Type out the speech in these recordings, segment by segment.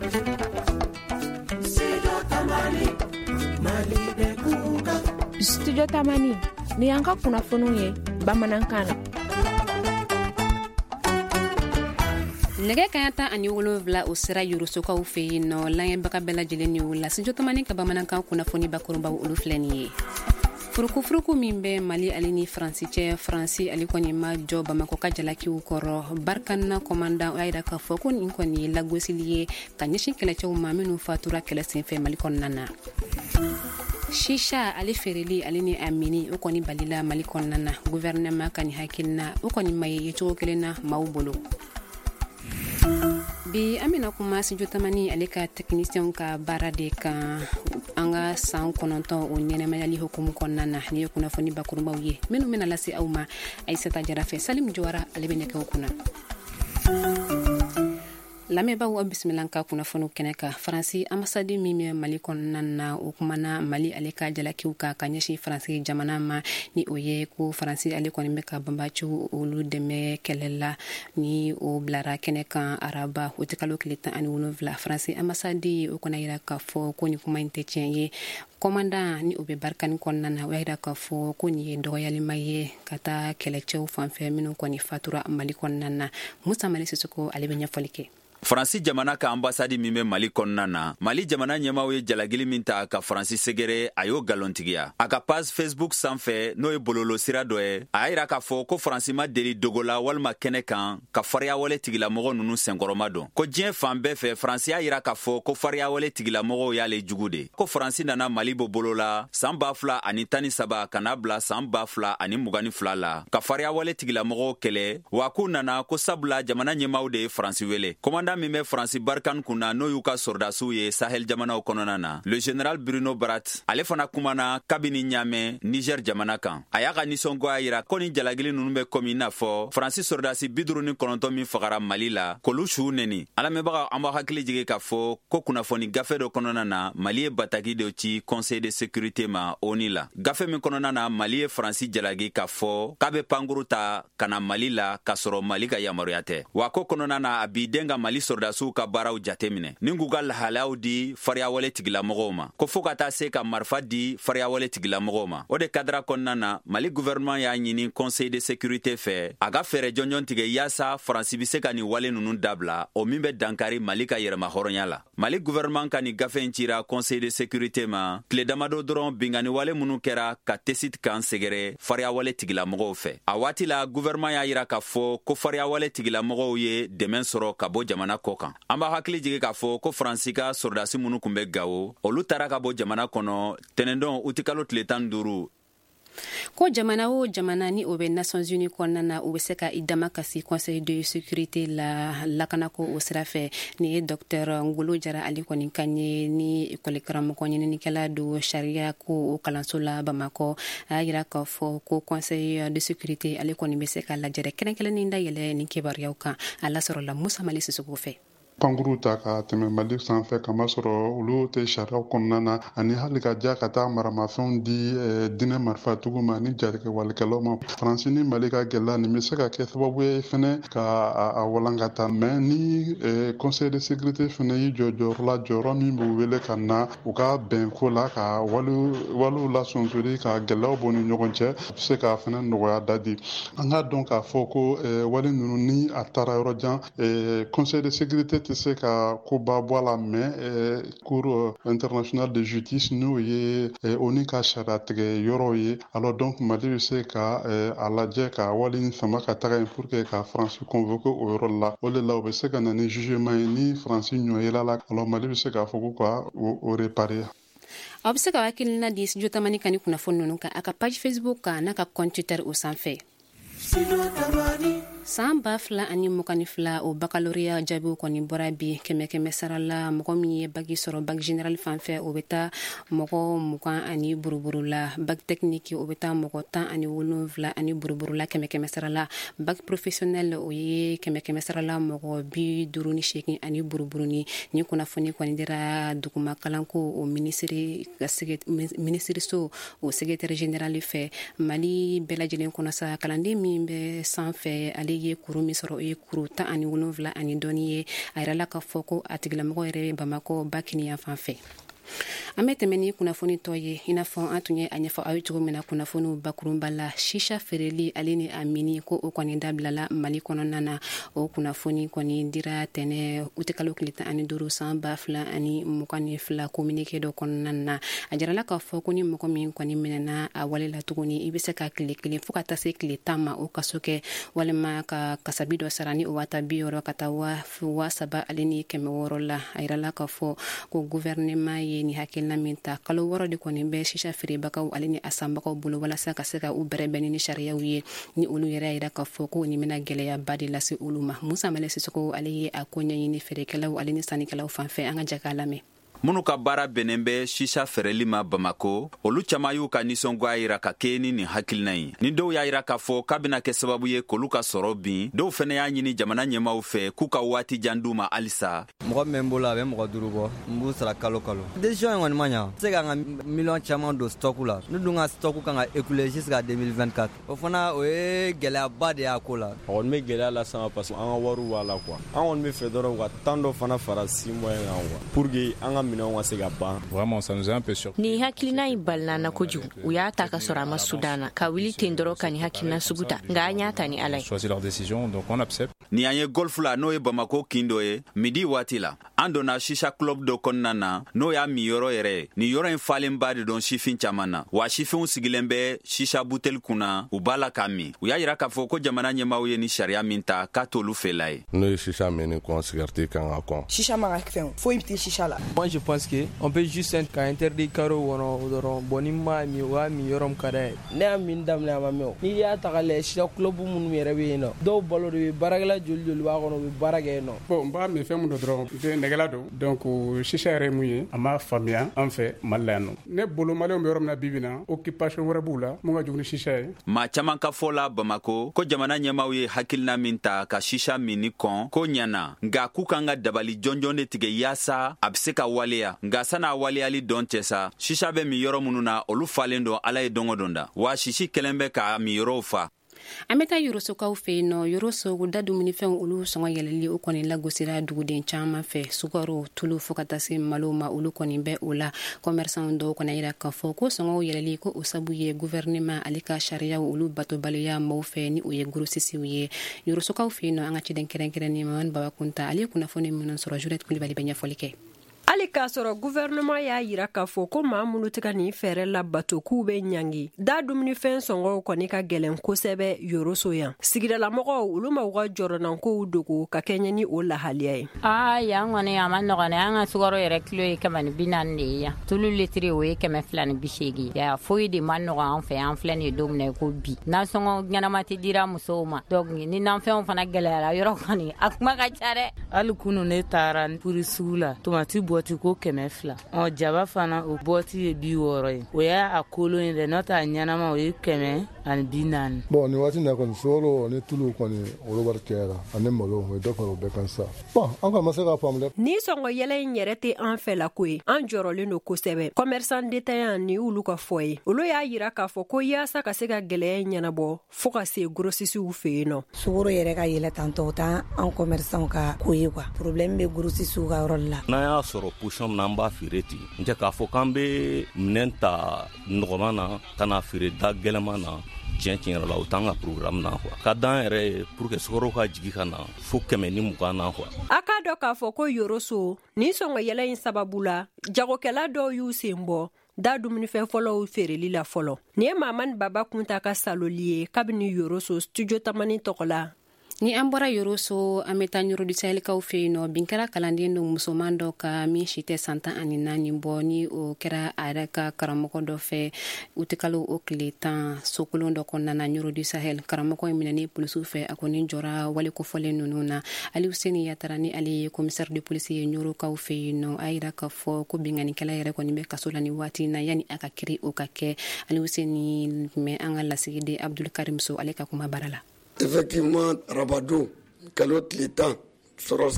Studio Tamani ni an ka kunnafoniw ye bamanankan na. Nɛgɛ kaɲa 17 o sera Yorosokaw fɛ yen nɔ lamɛnbaga bɛɛ lajɛlen ni wula. Studio Tamani ka bamanankan kunnafoni bakurunbaw olu filɛ nin ye. Furukufuruku min bɛ Mali ale ni Faransi cɛ, Faransi ale kɔni ma jɔ Bamako ka jalakiw kɔrɔ. Barikana commandant o y'a jira k'a fɔ ko nin kɔni ye lagosili ye ka ɲɛsin kɛlɛcɛw ma minnu fatura kɛlɛ senfɛ Mali kɔnɔna na. Shisha ale feereli ale ni Amini o kɔni balila Mali kɔnɔna na. Gouvernement ka nin hakilina o kɔni ma ye cogo kelen na maaw bolo. Bi Amina kuma Studio Tamani ale ka technicien ka baara de kan an ka san 9 o ɲɛnɛmayali hukumu kɔnɔna na ni ye kunnafoni bakurunbaw ye minnu bɛna lase aw ma Aïssata Jarafe Salim Jawara ale bɛ nɛgɛw kunna. Lamɛnbaaw bisimilah ka kunnafoniw kɛnɛ kan. Faransi ambassade min bɛ Mali kɔnɔna na o kumana Mali ale ka jalakiw ka ɲɛsin Faransi jamana ma ni o ye ko Faransi ale kɔni bɛ ka banbaciw olu dɛmɛ kɛlɛ la ni o bilara kɛnɛ kan araba o tɛ kalo tile 17 Faransi ambassade o kɔni yira k'a fɔ ko nin kuma in tɛ tiɲɛ ye. Commandant ni o bɛ barikani kɔnɔna na o y'a jira k'a fɔ ko nin ye dɔgɔyalima ye ka taa kɛlɛcɛw fanfɛ minnu kɔni fatura Mali kɔnɔna na. Musa Mali Sisoko ale bɛ ɲɛfɔli kɛ. Faransi jamana ka ambassade min bɛ Mali kɔnɔna na, Mali jamana ɲɛmaaw ye jalagili min ta ka Faransi sɛgɛrɛ a y'o galontigiya. A ka page Facebook sanfɛ n'o ye bololo sira dɔ ye, a y'a jira k'a fɔ ko Faransi ma deli dogo la walima kɛnɛ kan ka fariyawale tigilamɔgɔ ninnu senkɔrɔma dɔn. Ko diɲɛ fan bɛɛ fɛ Faransi y'a jira k'a fɔ ko fariyawale tigilamɔgɔw y'ale jugu de. Ko Faransi nana Mali bɔ bolo la san 2013 ka n'a bila san 2022 la ka fariyawale tigilamɔgɔw kɛlɛ, wa k'u nana ko sabula jamana ɲɛmaaw de ye Faransi wele. Commandant min bɛ Faransi barikani kunna n'o y'u ka sɔrdasiw ye Sahel jamanaw kɔnɔna na, le général Bruno Barat ale fana kumana kabini Niamey Niger jamana kan. A y'a ka nisɔngoya yira ko ni jalagili ninnu bɛ komi i n'a fɔ Faransi sɔrdasi 59 min fagara Mali la k'olu suw neni. A lamɛnbagaw an b'a hakili jigin k'a fɔ ko kunnafoni gafe dɔ kɔnɔna na Mali ye bataki dɔ ci Conseil de sécurité ma ONU la. Gafe min kɔnɔna na Mali ye Faransi jalagi k'a fɔ k'a bɛ pankuru ta ka na Mali la k'a sɔrɔ Mali ka yamaruya tɛ. Wa ko kɔnɔna na a b'i den ka Mali sɔrdasiw ka baaraw jateminɛ ni k'u ka lahalayaw di fariyawale tigilamɔgɔw ma, ko fo ka taa se ka marifa di fariyawale tigilamɔgɔw ma. O de kadira kɔnɔna na Mali gouvernement y'a ɲini Conseil de sécurité fɛ a ka fɛɛrɛ jɔnjɔn tigɛ yaasa Faransi bɛ se ka nin wale ninnu dabila o min bɛ dankari Mali ka yɛrɛma hɔrɔnya la. Mali gouvernement ka nin gafe in cira Conseil de sécurité ma tile damadɔ dɔrɔn bingani wale minnu kɛra ka tesit kan sɛgɛrɛ fariyawale tigilamɔgɔw fɛ. A waati la gouvernement y'a jira k'a fɔ ko fariyawale tigilamɔgɔw ye dɛmɛ sɔrɔ ka bɔ jamana kɔ kan. An b'a hakili jigin k'a fɔ ko Faransi ka sɔrdasi minnu kun bɛ Gawo olu taara ka bɔ jamana kɔnɔ tɛnɛndɔn u tɛ kalo tile 15. Ko jamana o jamana ni o bɛ Nations Unies kɔnɔna na o bɛ se ka i dama kasi Conseil de sécurité la lakanako o sira fɛ ni ye Dr Ngolo Jara ale kɔni kan ye ni école karamɔgɔ ɲininikɛla don sariya ko o kalanso la Bamako. A y'a jira k'a fɔ ko Conseil de sécurité ale kɔni bɛ se ka lajɛrɛ kɛrɛnkɛrɛnnen da yɛlɛ ni kibaruyaw kan a lasɔrɔla Musa Mali Sisoko fɛ. Pankuru ta ka tɛmɛ Mali sanfɛ kamasɔrɔ olu tɛ sariyaw kɔnɔna na ani hali ka ja ka taa maramafɛnw di dinɛ marifatigiw ma ni jatigɛ walikɛlaw ma. Faransi ni Mali ka gɛlɛya nin bɛ se ka kɛ sababu ye fɛnɛ ka a walankata mɛ ni Conseil de sécurité fɛnɛ y'i jɔ jɔyɔrɔ la jɔyɔrɔ min b'u wele ka na u ka bɛnko la ka waliw lasonsori ka gɛlɛyaw bɔ ni ɲɔgɔn cɛ bɛ se ka fɛnɛ nɔgɔya dadi. An ka dɔn k'a fɔ ko wali ninnu ni a taara yɔrɔ jan Conseil de sécurité tɛ se ka koba bɔ a la mɛ Cour internationale de justice n'o ye ONU ka sariya tigɛ yɔrɔ ye. Alors donc Mali bɛ se ka a lajɛ ka wali in sama ka taga yen pour que ka Faransi convoquer o yɔrɔ la. O de la u bɛ se ka na ni jugement ye ni Faransi ɲɔ yela la. Alors Mali bɛ se k'a fɔ ko ka o réparer. Aw bɛ se ka hakilina di Studio Tamani kan ni kunnafoni ninnu kan a ka page Facebook kan n'a ka compte Twitter o sanfɛ. San 2022 o baccalauréat jaabiw kɔni bɔra bi kɛmɛ sarala mɔgɔ min ye bagi sɔrɔ bac général fanfɛ o bɛ taa mɔgɔ 20 ani buruburu la, bac technique o bɛ taa mɔgɔ 17 ani buruburu la kɛmɛ sarala, bac professionnel o ye kɛmɛ sarala mɔgɔ 58 ani buruburu ni kunnafoni kɔni dira duguma kalanko o ministre so o secrétaire général fɛ Mali bɛɛ lajɛlen kɔnɔ sa kalanden min bɛ sanfɛ ale ye kuru min sɔrɔ o ye kuru 17 ani dɔɔni ye a yirala k'a fɔ ko a tigilamɔgɔ yɛrɛ Bamako Bakiniya fan fɛ. An bɛ tɛmɛ ni kunnafoni tɔ ye i n'a fɔ an tun ye a ɲɛfɔ aw ye cogo min na kunnafoniw bakurunba la shisha feereli ale ni a mini ko o kɔni dabilala Mali kɔnɔna na o kunnafoni kɔni dira tɛnɛ utikalo tile 15 san 2022 communiqué dɔ kɔnɔna na a jarala k'a fɔ ko ni mɔgɔ min kɔni minɛna a wale la tuguni i bɛ se ka tile kelen fo ka taa se tile 10 ma o kaso kɛ walima ka kasabi dɔ sara ni o wata 60 ka taa 3 ale ni 600 la a yirala k'a fɔ ko gouvernement ye ni hakilina min ta kalo wɔrɔ de kɔni bɛ shisha feerebagaw ale ni a sanbagaw bolo walasa ka se ka u bɛrɛbɛn ni sariyaw ye ni olu yɛrɛ yira k'a fɔ ko nin bɛna gɛlɛyaba de lase olu ma. Musa Male Sisoko ale ye a ko ɲɛɲini feerekɛlaw ale ni sannikɛlaw fan fɛ an ka jɛ k'a lamɛn. Minnu ka baara bɛnnen bɛ shisha feereli ma Bamako, olu caman y'u ka nisɔngoya yira ka kɛ ni nin hakilina ye. Ni dɔw y'a yira k'a fɔ k'a bɛna kɛ sababu ye k'olu ka sɔrɔ bin, dɔw fɛnɛ y'a ɲini jamana ɲɛmaw fɛ k'u ka waati jan d'u ma halisa. Mɔgɔ min bolo a bɛ mɔgɔ 5 bɔ, n b'u sara kalo kalo. Décision in kɔni ma ɲa. Se ka n ka miliyɔn caman don stock la. Ne dun ka stock kan ka écouler jusqu'à 2024. O fana o ye gɛlɛyaba de y'a ko la. A kɔni bɛ gɛlɛya las'an ma parce que an ka wariw b'a la quoi. An kɔni bɛ fɛ dɔrɔn ka temps dɔ fana fara 6 mois kan quoi pour que an ka minɛnw ka se ka ban. Vraiment ça nous a un peu surpris. Ni hakilina in balana kojugu u y'a ta ka sɔrɔ a ma Sudana ka wuli ten dɔrɔn ka ni hakilina sugu ta nka an y'a ta ni Ala ye. Choisir leur décision donc on accepte. Ni an ye golf la n'o ye Bamako kindo ye midi waati la an donna shisha club dɔ kɔnɔna na n'o y'a mi yɔrɔ yɛrɛ ye ni yɔrɔ in falenba de don sifin caman na wa sifinw sigilen bɛ shisha buteli kunna u b'a la k'a min u y'a yira k'a fɔ ko jamana ɲɛmaw ye ni sariya min ta k'a t'olu fɛla ye. N'o ye shisha min ni kɔn cigarette kan ka kɔn. Shisha man ka fɛn foyi tɛ shisha la. Moi je pense que on peut juste ka interdit karo wɔrɔ dɔrɔn bon ni ma mi wa mi yɔrɔ min ka d'a ye ne y'a min daminɛ a ma mɛn o n'i y'a ta ka lajɛ shisha club minnu yɛrɛ bɛ yen nɔ dɔw balo de bɛ baarakɛla joli b'a kɔnɔ u bɛ baara kɛ yen nɔ. Bon n b'a min fɛn min don dɔrɔn nɛgɛla don donc shisha yɛrɛ ye mun ye a m'a faamuya an fɛ Mali la yan nɔ ne bolo maliyɛnw bɛ yɔrɔ min na bi bi na occupation wɛrɛ b'u la mun ka jugu ni shisha ye. Maa caman ka fɔ la Bamako ko jamana ɲɛmaw ye hakilina min ta ka shisha min ni kɔn ko ɲɛna nka k'u kan ka dabali jɔnjɔn de tigɛ yaasa a bɛ se ka waleya nka san'a waleyali dɔn cɛ sa shisha bɛ min yɔrɔ minnu na olu falen don Ala ye dongo don da wa sisi kɛlen bɛ ka min yɔrɔw fa. An bɛ taa Yorosokaw fɛ yen nɔ Yoroso da dumunifɛnw olu sɔngɔ yɛlɛli o kɔni lagosira duguden caman fɛ sukaro tulu fo ka taa se malo ma olu kɔni bɛ o la commerçant dɔw kɔni yira k'a fɔ ko sɔngɔw yɛlɛli ko o sabu ye gouvernement ale ka sariyaw olu batobaliya maaw fɛ ni o ye grossistes ye Yorosokaw fɛ yen nɔ an ka ciden kɛrɛnkɛrɛnnen Mamani Baba Kunta ale ye kunnafoni minnu sɔrɔ Juliette Kulibali bɛ ɲɛfɔli kɛ. Ali k'a sɔrɔ gouvernement y'a yira k'a fɔ ko maa minnu tɛ ka nin fɛɛrɛ labato k'u bɛ ɲangi da dumunifɛn sɔngɔw kɔni ka gɛlɛn kosɛbɛ Yoroso yan sigidalamɔgɔw olu ma u ka jɔrɔnankow dogo ka kɛɲɛ ni o lahaliya ye. Yan kɔni a ma nɔgɔn an ka sukaro yɛrɛ kilo ye 140 de ye yan tulu litiri o ye 280 ya foyi de ma nɔgɔn an fɛ an filɛ nin don min ko bi nasɔngɔ ɲɛnama tɛ dira musow ma donc ni nanfɛnw fana gɛlɛyara yɔrɔ kɔni a kuma ka ca dɛ. Hali kunu ne taara puri sugu la tomati bɔti ko 200 jaba fana o bɔti ye 60 ye o y'a kolon ye dɛ n'o t'a ɲɛnama o ye 140. Bon ni waati na kɔni sukaro ni tulu kɔni olu wari kɛra ani malo o ye dɔ fara o bɛɛ kan sa. Bon an ka ma se k'a faamu dɛ. Ni sɔngɔ yɛlɛ in yɛrɛ tɛ an fɛ la ko ye an jɔrɔlen don kosɛbɛ commerçant détaillant ni olu ka fɔ ye olu y'a yira k'a fɔ ko yaasa ka se ka gɛlɛya ɲɛnabɔ fo ka se grossistes fɛ yen nɔ. Sukaro yɛrɛ ka yɛlɛ tantɔ o t'an commerçant ka ko ye quoi problème bɛ grossistes ka yɔrɔ la. N'an y'a sɔrɔ position min na an b'a feere ten n tɛ k'a fɔ k'an bɛ minɛn ta nɔgɔman na ka na feere da gɛlɛman na tiɲɛ yɛrɛ la o t'an ka programme na quoi ka d'an yɛrɛ ye pour que sukaro ka jigi ka na fo 120 na quoi. A k'a dɔn k'a fɔ ko Yoroso ni sɔngɔ yɛlɛ in sababu la jagokɛla dɔw y'u sen bɔ da dumunifɛn fɔlɔw feereli la fɔlɔ. Ni ye Mamani Baba Kunta ka saloli ye kabini Yoroso studio tamani tɔgɔ la. Ni an bɔra Yoroso an bɛ taa Ɲurudi Sahɛlikaw fɛ yen nɔ bin kɛra kalanden dɔ musoman dɔ ka min si tɛ san 14 bɔ ni o kɛra a yɛrɛ ka karamɔgɔ dɔ fɛ u tɛ kalo o tile 10 sokolon dɔ kɔnɔna na Ɲurudi Sahɛl karamɔgɔ in minɛni polisiw fɛ a kɔni jɔra wale kofɔlen ninnu na Ali Useni Yatara ni ale ye commissaire de police ye Ɲurokaw fɛ yen nɔ a yira k'a fɔ ko binganikɛla yɛrɛ kɔni bɛ kaso la ni waati na yani a ka kiiri o ka kɛ Ali Useni mɛ an ka lasigiden Abdul Karim So ale ka kuma bara la. Effectivement, Rabadou, Kalot Litan, Sorosket,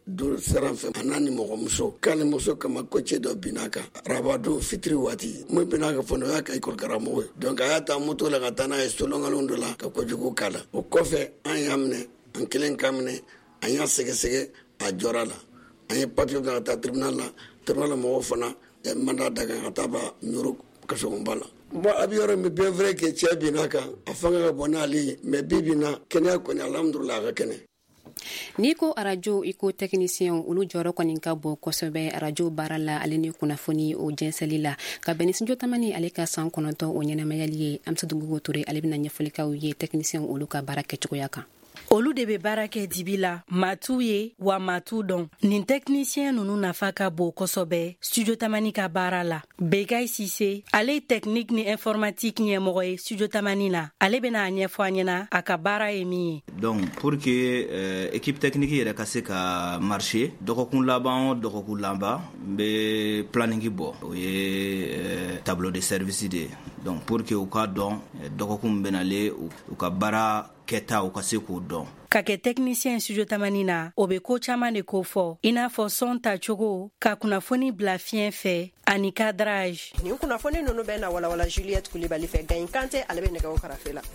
du siran fɛ a n'a ni mɔgɔmuso k'ale muso kama ko cɛ dɔ binna kan arabadon fitiri waati mun binna kan fɔ o y'a ka école karamɔgɔ ye donc a y'a ta moto la ka taa n'a ye solongalon dɔ la ka kojugu k'a la o kɔfɛ an y'a minɛ an kelen k'a minɛ an y'a sɛgɛsɛgɛ a jɔra la an ye papiye bila ka taa tribunal la mɔgɔw fana mandat da kan ka taa ba ɲoro kasogonba la bon a bɛ yɔrɔ min bien vrai que cɛ binna kan a fanga ka bon n'ale ye mais bi binna kɛnɛya kɔni alhamdulillah a ka kɛnɛ. N'i ko arajo i ko technicien olu jɔyɔrɔ kɔni ka bon kosɛbɛ arajo baara la ale ni kunnafoni o jɛnsɛli la ka bɛn ni studio tamani ale ka san 9 o ɲɛnamayali ye Amsatou Gogo Touré ale bɛna ɲɛfɔli k'aw ye technicien olu ka baara kɛcogoya kan. Olu de be baara kɛ dibi la matu ye wa matu dɔn nin technicien nunu nafa ka bon kosɛbɛ studio tamani ka baara la. Bekay Sise ale technique ni informatique ɲɛmɔgɔ ye studio tamani na ale bena a ɲɛfɔ a ɲɛna a ka baara ye min ye. Donc pour que équipe technique yɛrɛ ka se ka marcher dɔgɔkun laban o dɔgɔkun laban n be planning bɔ o ye tableau de service de donc pour que u ka dɔn dɔgɔkun benale u ka baara kɛta u ka se k'o dɔn. Ka kɛ technicien studio tamani na o be ko caman de ko fɔ i n'a fɔ son ta cogo ka kunnafoni bila fiɲɛ fɛ ani cadrage. Nin kunnafoni nunu bɛ na walawala Juliette Kulibali fɛ Gayin Kante ale bɛ nɛgɛw karafe la.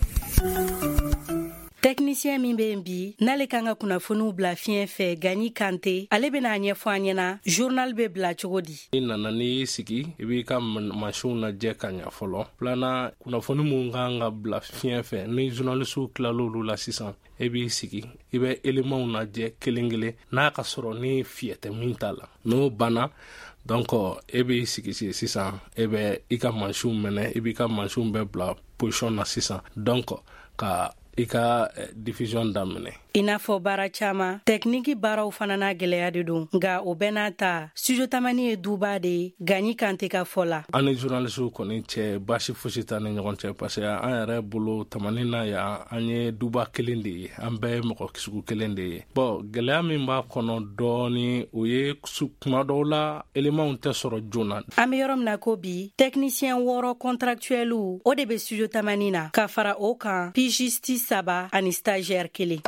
Technicien min bɛ yen bi n'ale kan ka kunnafoniw bila fiɲɛ fɛ Gani Kante ale bɛna a ɲɛfɔ an ɲɛna journal bɛ bila cogo di. I nana n'i sigi i b'i ka mansiw lajɛ ka ɲɛ fɔlɔ filanan kunnafoni mun kan ka bila fiɲɛ fɛ ni journalistw tilal'olu la sisan i b'i sigi i bɛ éléments lajɛ kelen kelen n'a ka sɔrɔ ni fiyɛ tɛ min t'a la n'o banna donc e b'i sigi sisan e bɛ i ka mansiw minɛ i b'i ka mansiw bɛɛ bila position na sisan donc ka i ka diffusion daminɛ. I n'a fɔ baara caman technique baaraw fana n'a gɛlɛya de don nka o bɛɛ n'a ta studio tamani ye duba de ye Gani Kante ka fɔ la. An ni journalistw kɔni cɛ basi fosi t'a ni ɲɔgɔn cɛ parce que an yɛrɛ bolo tamani na yan an ye duba kelen de ye an bɛɛ ye mɔgɔ sugu kelen de ye. Bon gɛlɛya min b'a kɔnɔ dɔɔni o ye kuma dɔw la éléments tɛ sɔrɔ joona. An bɛ yɔrɔ min na ko bi technicien 6 contractuels o de bɛ studio tamani na ka fara o kan pigiste 3 ani stagiaire 1.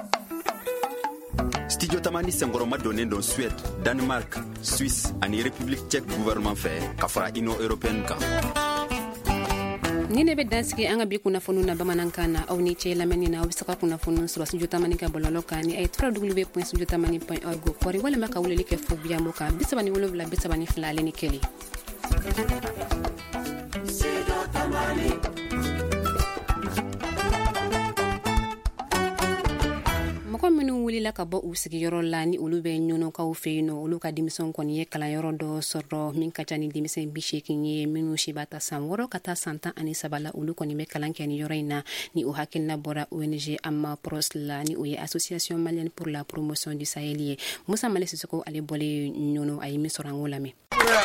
Studio tamani senkɔrɔma donnen don Suède, Danemark, Suisse ani République tchèque gouvernement fɛ ka fara Union européenne kan. Ni ne bɛ dansigi an ka bi kunnafoniw na bamanankan na aw ni cɛ lamɛnni na aw bɛ se ka kunnafoniw sɔrɔ studio tamani ka bɔlɔlɔ kan ni a ye www.studiotamani.org kɔri walima ka weleli kɛ fo biyamo kan 37 32 ale ni 1. mɔgɔ minnu wulila ka bɔ u sigiyɔrɔ la ni olu bɛ ɲɔnɔkaw fɛ yen nɔ olu ka denmisɛnw kɔni ye kalanyɔrɔ dɔ sɔrɔ min ka ca ni denmisɛn 80 ye minnu si b'a ta san 6 ka taa san 13 la olu kɔni bɛ kalan kɛ ni yɔrɔ in na ni o hakilina bɔra ONG Amma Pros la ni o ye Association Malienne pour la Promotion du Sahel ye Musa Male Sisoko ale bɔle ɲɔnɔ a ye min sɔrɔ an k'o lamɛn.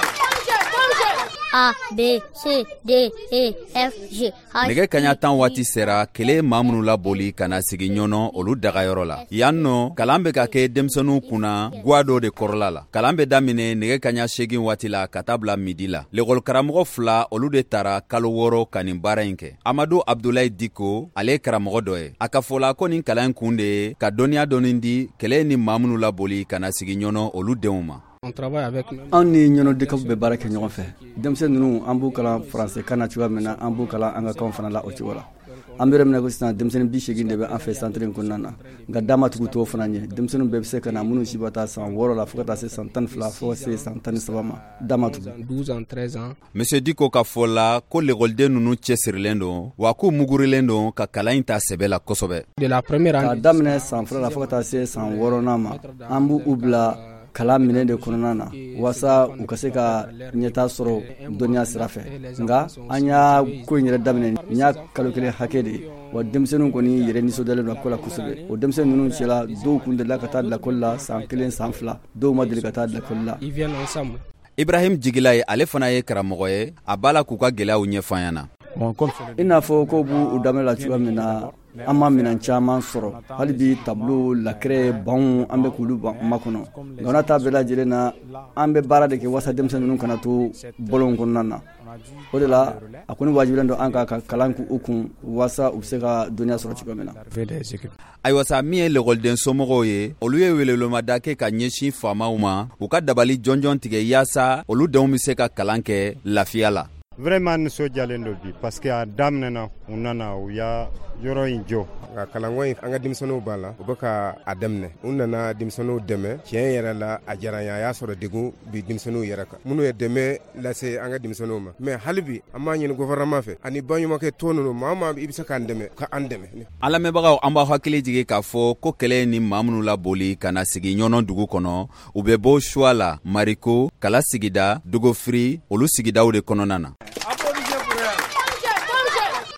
A, B, C, D, E, F, G. Nɛgɛ kaɲa 10 waati sera kele maa minnu laboli ka na sigi ɲɔnɔ olu dagayɔrɔ la. Yan nɔ kalan bɛ ka kɛ denmisɛnninw kunna guwa dɔ de kɔrɔla la. Kalan bɛ daminɛ nɛgɛ kaɲa 8 waati la ka taa bila midi la. L'école karamɔgɔ 2 olu de tara kalo 6 ka nin baara in kɛ. Amadu Abdoulaye Diko ale ye karamɔgɔ dɔ ye. A ka fɔla ko nin kalan kun de ye ka dɔnniya dɔɔni di kɛlɛ ni maa minnu laboli ka na sigi ɲɔnɔ olu denw ma. An ni ɲɔnɔdekaw bɛ baara kɛ ɲɔgɔn fɛ denmisɛn ninnu an b'u kalan français kan na cogoya min na an b'u kalan an ka kan fana la o cogo la an bɛ minɛ ko sisan denmisɛnnin 80 de bɛ an fɛ centre in kɔnɔna na nka dama tugu t'o fana ɲɛ denmisɛnninw bɛɛ bɛ se ka na minnu si bɛ taa san 6 la fo ka taa se san 12 fo ka se san 13 ma dama tugu 12 ans 13 ans Monsieur Diko ka fɔ la ko l'écoleden ninnu cɛsirilen don wa k'u mugurilen don ka kalan in ta sɛbɛ la kosɛbɛ ka daminɛ san 2 la fo ka taa se san 6 ma an b'u bila kalan minɛ de kɔnɔna na wasa u ka se ka ɲɛta sɔrɔ dɔnniya sira fɛ nka an y'a ko in yɛrɛ daminɛ n y'a kalo kelen hakɛ de wa denmisɛnninw kɔni yɛrɛ nisɔndiyalen don ko la kosɛbɛ o denmisɛnnin ninnu cɛla dɔw kun delila ka taa lakɔli la san 1 san 2 dɔw ma deli ka taa lakɔli la Ibrahim Jigila ye ale fana ye karamɔgɔ ye a b'a la k'u ka gɛlɛyaw ɲɛfɔ an ɲɛna. i n'a fɔ ko b'u u daminɛ la cogoya min na an ma minan caman sɔrɔ hali bi tableau lacré banw an bɛ k'olu makɔnɔ nka n'a ta bɛɛ lajɛlen na an bɛ baara de kɛ wasa denmisɛnnin ninnu kana to bɔlɔn kɔnɔna na o de la a kɔni wajibilen don an ka kalan k'u kun wasa u bɛ se ka dɔnniya sɔrɔ cogoya min na. ayiwa sa min ye lakɔliden somɔgɔw ye olu ye welelomada kɛ ka ɲɛsin faamaw ma u ka dabali jɔnjɔn tigɛ yaasa olu denw bɛ se ka kalan kɛ lafiya la. Vraiment nisɔndiyalen do bi parce que a daminɛna u nana u y'a yɔrɔ in jɔ nka kalanko in an ka denmisɛnninw b'a la u bɛ ka a daminɛ u nana denmisɛnninw dɛmɛ tiɲɛ yɛrɛ la a diyara n ye a y'a sɔrɔ degun bi denmisɛnninw yɛrɛ kan minnu ye dɛmɛ lase an ka denmisɛnninw ma mais hali bi an b'a ɲini gouvernement fɛ ani baɲumankɛ tɔn ninnu maa o maa i bɛ se k'an dɛmɛ ka an dɛmɛ. an lamɛnbagaw an b'aw hakili jigin k'a fɔ ko kɛlɛ ni maa minnu laboli ka na sigi ɲɔnɔ dugu kɔnɔ u bɛ bɔ Choix la Mariko Kala sigida Dogofiri olu sigidaw de kɔnɔna na.